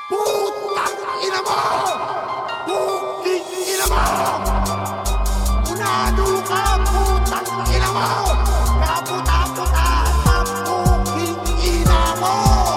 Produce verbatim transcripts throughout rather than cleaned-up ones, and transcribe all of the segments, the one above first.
Putang ina mo! Puking ina mo! Unado ka, putang ina mo! Kaputa-puta ka, puking ina mo!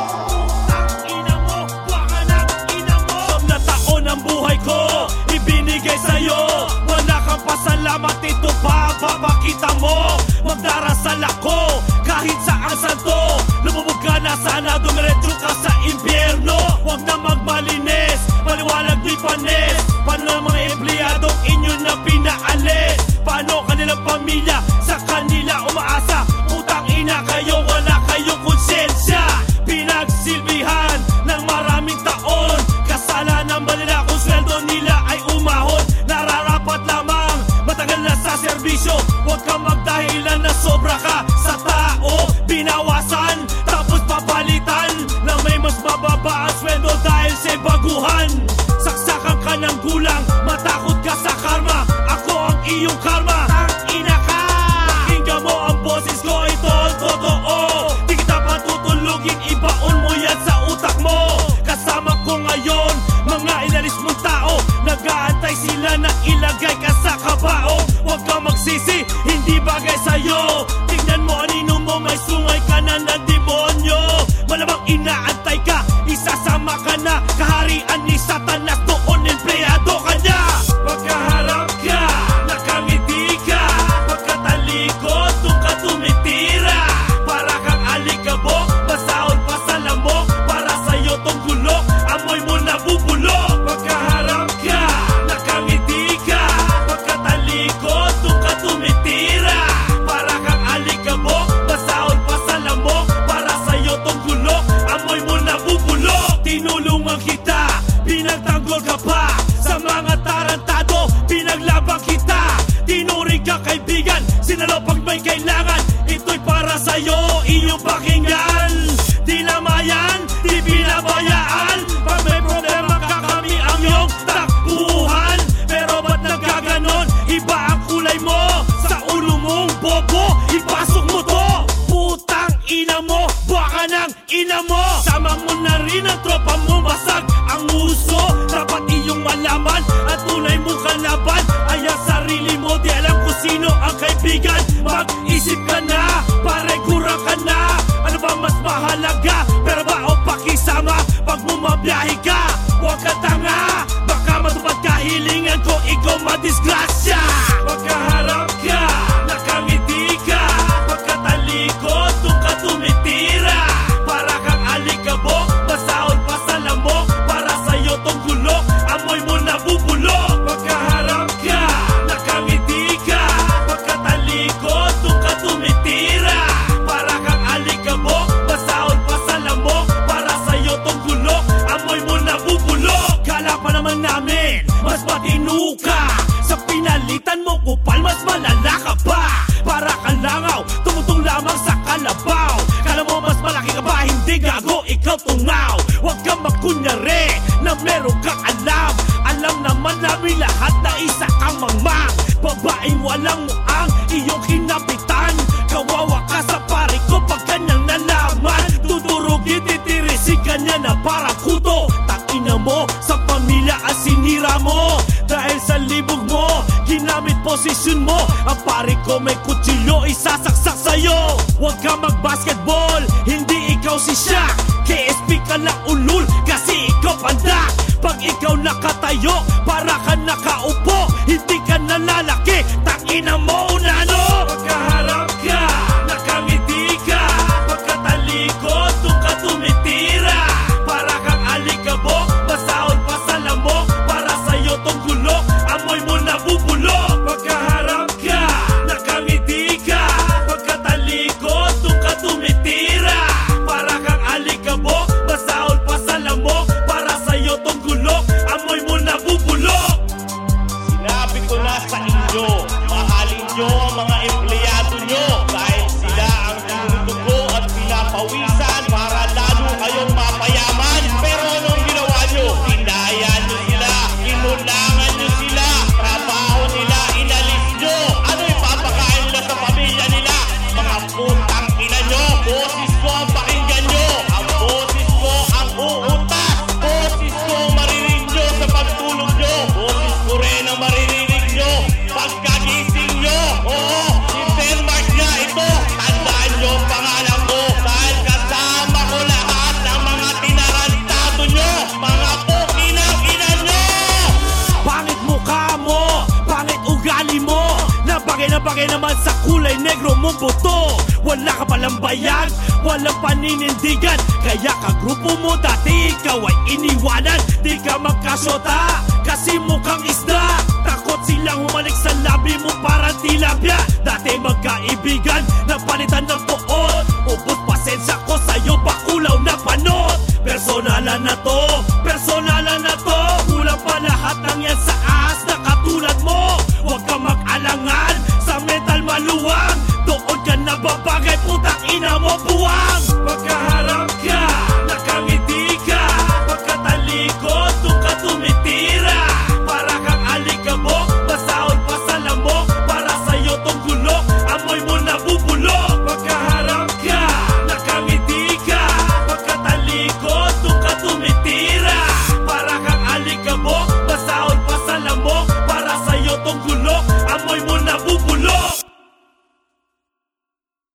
Putang ina mo, baka ng ina mo. Siyam na taon ang buhay ko, ibinigay sa'yo. Wala kang pasalamat, ito pa papakita mo. Magdarasal ako, kahit saan santo. Lumubog ka na sana, dumiretso ka sa impyerno. Huwag na magmalinis, maliwalag di panis. Paano ang mga empleyadong inyo na pinaalis? Paano kanilang pamilya sa kanila umaasa? Utang ina kayo, wala kayong konsensya. Pinagsilbihan ng maraming taon, kasalanan ba nila kung sweldo nila ay umahon? Nararapat lamang, matagal na sa serbisyo. Huwag kang magdahilan na sobra ka sa tao. Binawasan, tapos papalitan na may mas mababa ang sweldo dahil sa baguhan. Saksakan ka ng gulang, matakot ka sa karma. Ako ang iyong karma, tangina ka. Pakinggan mo ang boses ko, ito ang totoo. Di kita patutulugin, ibaon mo yan sa utak mo. Kasama ko ngayon, mga inalis mong tao. Nag-aantay sila na ilagay ka sa kabao. Huwag kang magsisi, hindi bagay sa'yo. Tignan mo anino mo, may sungay ka na ng demonyo. Malamang inaantay ka, isasama ka na. Kaharian ni Satanas, doon empleyado ka na. Pagkaharap ka, nakangiti ka. Pagkatalikod, doon ka tumitira. Para kang alikabok, basahol pa sa lamok. Para sa'yo tong gulok, amoy mo nabubulok. Pagkaharap ka, nakangiti ka. Pagkatalikod, doon ka tumitira. Para kang alikabok, basahol pa sa lamok. Para sa'yo tong gulok, amoy mo nabubulok. Tinulungan kita, pinagtanggol ka pa. Sa mga tarantado, pinaglaban kita. Tinuring ka kaibigan, sinalo pag may kailangan. Ito'y para sa'yo, iyong pakinggan. Di namayan, di pinabayaan. Pag may problema ka, kami ang iyong takbuhan. Pero ba't nagkaganon? Iba ang kulay mo. Sa ulo mong bobo, ipasok mo to. Putang ina mo, baka ng ina mo. Sama mo na rin ang tropa mo, basag ang uso. Dapat iyong malaman, at tunay mo kalaban ay ang sarili mo. Di alam kung sino ang kaibigan. Mag-isip ka na, pare kurang ka na. Ano ba mas mahalaga, pero ba o pakisama? Pag bumabiyahe ka, huwag ka tanga. Baka matupad kahilingan ko, ikaw madisgrasya. Pagkaharap ka, nakangiti ka. Pagkatalikod, doon ka tumitira. Para kang alikabok, basahol pa sa lamok. Para sa'yo tong gulok, amoy mo nabubulok. Pagkaharap ka, nakangiti ka. Pagkatalikod, doon ka tumitira. Para kang alikabok, basahol pa sa lamok. Para sa'yo tong gulok, amoy mo nabubulok. Kala pa naman namin, mas matino ka. Sa pinalitan mo kupal, mas malala ka pa. Para kang langaw, tumutong lamang sa kalabaw. Kala mo mas malaki ka ba, hindi gago, ikaw tungaw. Huwag kang magkunyari na meron kang alam. Alam naman namin lahat na isa kang mangmang. Babaeng walang muang iyong kinapitan. Kawawa ka sa pare ko pag kanyang nalaman. Tuturugin, titirisin kanya na parang kuto. Takina mo, sa pamilya ang sinira mo. Dahil sa libog mo, ginamit posisyon mo. Ang pare ko may kutsilyo, isasaksak sa'yo. Huwag ka mag-basketball, hindi ikaw si Shaq. K S P ka na ulul, kasi ikaw pandak. Pag ikaw nakatayo, para ka nakaupo. Hindi ka nalalaki, takina mo unano. Pagkaharap ka, nakangiti ka. Pagkatalikod, doon ka tumitira. Para kang alikabok, basahol pa sa lamok. Para sa'yo tong gulok, amoy mo nabubulok. Pagkaharap ka, nakangiti ka. Pagkatalikod, doon ka tumitira. Para kang alikabok, basahol pa sa lamok. Para sa'yo tong gulok, amoy mo nabubulok. Sinabi ko na sa inyo, mahalin nyo ang mga empleyado mong boto. Wala ka palang bayag, walang paninindigan, kaya kagrupo mo dati ikaw ay iniwanan. Di ka magkasyota kasi mukhang isda, takot silang humalik sa labi mo parang tilapia. Dati magkaibigan, napalitan ng poot, ubos pasensya ko sa'yo, bakulaw na panot. Personalan na to,